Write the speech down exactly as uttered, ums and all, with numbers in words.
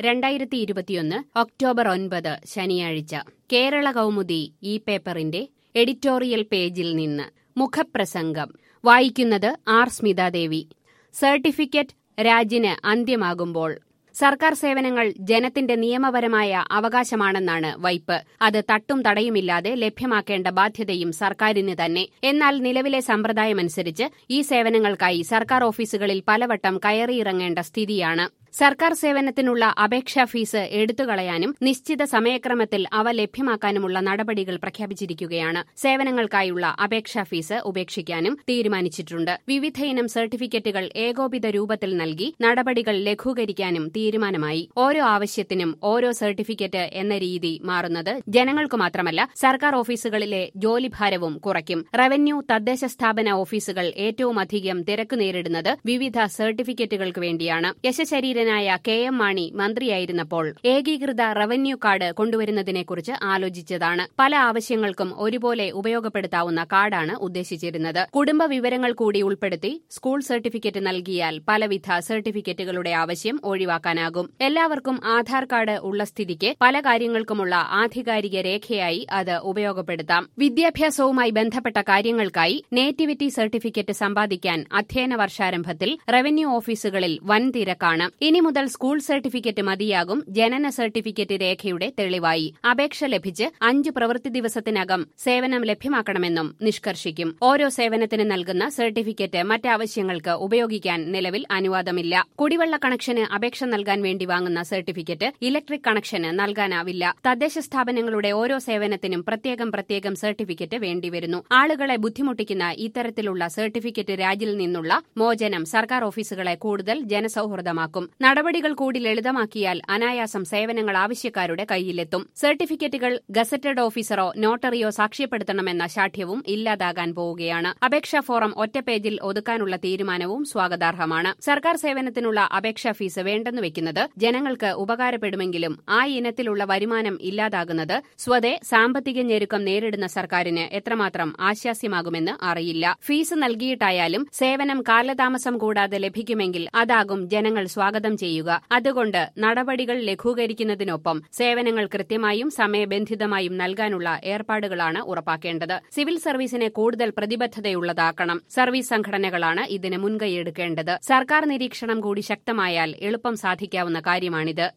രണ്ടായിരത്തി ഇരുപത്തിയൊന്ന് ഒക്ടോബർ ഒൻപത് ശനിയാഴ്ച കേരള കൗമുദി ഈ പേപ്പറിന്റെ എഡിറ്റോറിയൽ പേജിൽ നിന്ന് മുഖപ്രസംഗം വായിക്കുന്നത് ആർ സ്മിതാദേവി. സർട്ടിഫിക്കറ്റ് രാജിന് അന്ത്യമാകുമ്പോൾ സർക്കാർ സേവനങ്ങൾ ജനത്തിന്റെ നിയമപരമായ അവകാശമാണെന്നാണ് വൈപ്പ്. അത് തട്ടും തടയുമില്ലാതെ ലഭ്യമാക്കേണ്ട ബാധ്യതയും സർക്കാരിന് തന്നെ. എന്നാൽ നിലവിലെ സമ്പ്രദായമനുസരിച്ച് ഈ സേവനങ്ങൾക്കായി സർക്കാർ ഓഫീസുകളിൽ പലവട്ടം കയറിയിറങ്ങേണ്ട സ്ഥിതിയാണ്. സർക്കാർ സേവനത്തിനുള്ള അപേക്ഷാ ഫീസ് എടുത്തുകളയാനും നിശ്ചിത സമയക്രമത്തിൽ അവ ലഭ്യമാക്കാനുമുള്ള നടപടികൾ പ്രഖ്യാപിച്ചിരിക്കുകയാണ്. സേവനങ്ങൾക്കായുള്ള അപേക്ഷാ ഫീസ് ഉപേക്ഷിക്കാനും തീരുമാനിച്ചിട്ടുണ്ട്. വിവിധയിനം സർട്ടിഫിക്കറ്റുകൾ ഏകോപിത രൂപത്തിൽ നൽകി നടപടികൾ ലഘൂകരിക്കാനും തീരുമാനമായി. ഓരോ ആവശ്യത്തിനും ഓരോ സർട്ടിഫിക്കറ്റ് എന്ന രീതി മാറുന്നത് ജനങ്ങൾക്കു മാത്രമല്ല, സർക്കാർ ഓഫീസുകളിലെ ജോലിഭാരവും കുറയ്ക്കും. റവന്യൂ, തദ്ദേശ സ്ഥാപന ഓഫീസുകൾ ഏറ്റവുമധികം തിരക്ക് നേരിടുന്നത് വിവിധ സർട്ടിഫിക്കറ്റുകൾക്ക് വേണ്ടിയാണ്. യശശരീര കെ എം മാണി മന്ത്രിയായിരുന്നപ്പോൾ ഏകീകൃത റവന്യൂ കാർഡ് കൊണ്ടുവരുന്നതിനെക്കുറിച്ച് ആലോചിച്ചതാണ്. പല ആവശ്യങ്ങൾക്കും ഒരുപോലെ ഉപയോഗപ്പെടുത്താവുന്ന കാർഡാണ് ഉദ്ദേശിച്ചിരുന്നത്. കുടുംബ വിവരങ്ങൾ കൂടി ഉൾപ്പെടുത്തി സ്കൂൾ സർട്ടിഫിക്കറ്റ് നൽകിയാൽ പലവിധ സർട്ടിഫിക്കറ്റുകളുടെ ആവശ്യം ഒഴിവാക്കാനാകും. എല്ലാവർക്കും ആധാർ കാർഡ് ഉള്ള സ്ഥിതിക്ക് പല കാര്യങ്ങൾക്കുമുള്ള ആധികാരിക രേഖയായി അത് ഉപയോഗപ്പെടുത്താം. വിദ്യാഭ്യാസവുമായി ബന്ധപ്പെട്ട കാര്യങ്ങൾക്കായി നേറ്റിവിറ്റി സർട്ടിഫിക്കറ്റ് സമ്പാദിക്കാൻ അധ്യയന വർഷാരംഭത്തിൽ റവന്യൂ ഓഫീസുകളിൽ വൻ തിരക്കാണ്. ഇനി മുതൽ സ്കൂൾ സർട്ടിഫിക്കറ്റ് മതിയാകും ജനന സർട്ടിഫിക്കറ്റ് രേഖയുടെ തെളിവായി. അപേക്ഷ ലഭിച്ച് അഞ്ച് പ്രവൃത്തി ദിവസത്തിനകം സേവനം ലഭ്യമാക്കണമെന്നും നിഷ്കർഷിക്കും. ഓരോ സേവനത്തിന് നൽകുന്ന സർട്ടിഫിക്കറ്റ് മറ്റാവശ്യങ്ങൾക്ക് ഉപയോഗിക്കാൻ നിലവിൽ അനുവാദമില്ല. കുടിവെള്ള കണക്ഷന് അപേക്ഷ നൽകാൻ വേണ്ടി വാങ്ങുന്ന സർട്ടിഫിക്കറ്റ് ഇലക്ട്രിക് കണക്ഷന് നൽകാനാവില്ല. തദ്ദേശ സ്ഥാപനങ്ങളുടെ ഓരോ സേവനത്തിനും പ്രത്യേകം പ്രത്യേകം സർട്ടിഫിക്കറ്റ് വേണ്ടിവരുന്നു. ആളുകളെ ബുദ്ധിമുട്ടിക്കുന്ന ഇത്തരത്തിലുള്ള സർട്ടിഫിക്കറ്റ് രാജിൽ നിന്നുള്ള മോചനം സർക്കാർ ഓഫീസുകളെ കൂടുതൽ ജനസൌഹൃദമാക്കും. നടപടികൾ കൂടി ലളിതമാക്കിയാൽ അനായാസം സേവനങ്ങൾ ആവശ്യക്കാരുടെ കൈയിലെത്തും. സർട്ടിഫിക്കറ്റുകൾ ഗസറ്റഡ് ഓഫീസറോ നോട്ടറിയോ സാക്ഷ്യപ്പെടുത്തണമെന്ന ശാഠ്യവും ഇല്ലാതാകാൻ പോവുകയാണ്. അപേക്ഷാ ഫോറം ഒറ്റ പേജിൽ ഒതുക്കാനുള്ള തീരുമാനവും സ്വാഗതാർഹമാണ്. സർക്കാർ സേവനത്തിനുള്ള അപേക്ഷാ ഫീസ് വേണ്ടെന്ന് വെക്കുന്നത് ജനങ്ങൾക്ക് ഉപകാരപ്പെടുമെങ്കിലും ആ ഇനത്തിലുള്ള വരുമാനം ഇല്ലാതാകുന്നത് സ്വതേ സാമ്പത്തിക ഞെരുക്കം നേരിടുന്ന സർക്കാരിന് എത്രമാത്രം ആശ്വാസ്യമാകുമെന്ന് അറിയില്ല. ഫീസ് നൽകിയിട്ടായാലും സേവനം കാലതാമസം കൂടാതെ ലഭിക്കുമെങ്കിൽ അതാകും ജനങ്ങൾ സ്വാഗതം ചെയ്യുക. അതുകൊണ്ട് നടപടികൾ ലഘൂകരിക്കുന്നതിനൊപ്പം സേവനങ്ങൾ കൃത്യമായും സമയബന്ധിതമായും നൽകാനുള്ള ഏർപ്പാടുകളാണ് ഉറപ്പാക്കേണ്ടത്. സിവിൽ സർവീസിനെ കൂടുതൽ പ്രതിബദ്ധതയുള്ളതാക്കണം. സർവീസ് സംഘടനകളാണ് ഇതിന് മുൻകൈയെടുക്കേണ്ടത്. സർക്കാർ നിരീക്ഷണം കൂടി ശക്തമായാൽ എളുപ്പം സാധിക്കാവുന്ന കാര്യമാണിത്.